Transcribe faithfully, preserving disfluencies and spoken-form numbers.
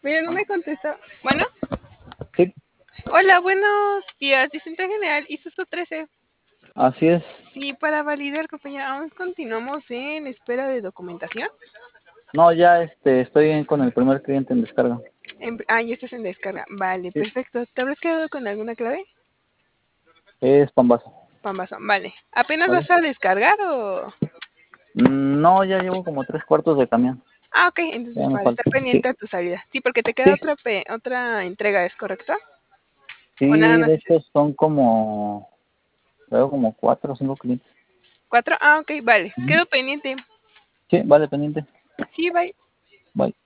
Mira, no me contestó. Bueno, Sí, hola, buenos días. Distrito General y susto trece. así es. Sí, para validar, compañera, aún continuamos en espera de documentación. No, ya este, estoy en- con el primer cliente en descarga. En- ah, ya estás en descarga. Vale, Sí. perfecto. ¿Te habrás quedado con alguna clave? Es Pambazo, Pambazo. Vale. ¿Apenas ¿vale? vas a descargar o...? Mm, No, ya llevo como tres cuartos de camión. Ah, ok, Ya entonces me para estar falta. Sí, pendiente a tu salida. Sí, porque te queda sí, otra pe- otra entrega, ¿es correcto? ¿O nada sí, más de es eso? hecho son como, veo como cuatro o cinco clientes. ¿Cuatro? Ah, ok, vale. Ujú. Quedo pendiente. Sí, vale, pendiente. Sí, bye. Bye.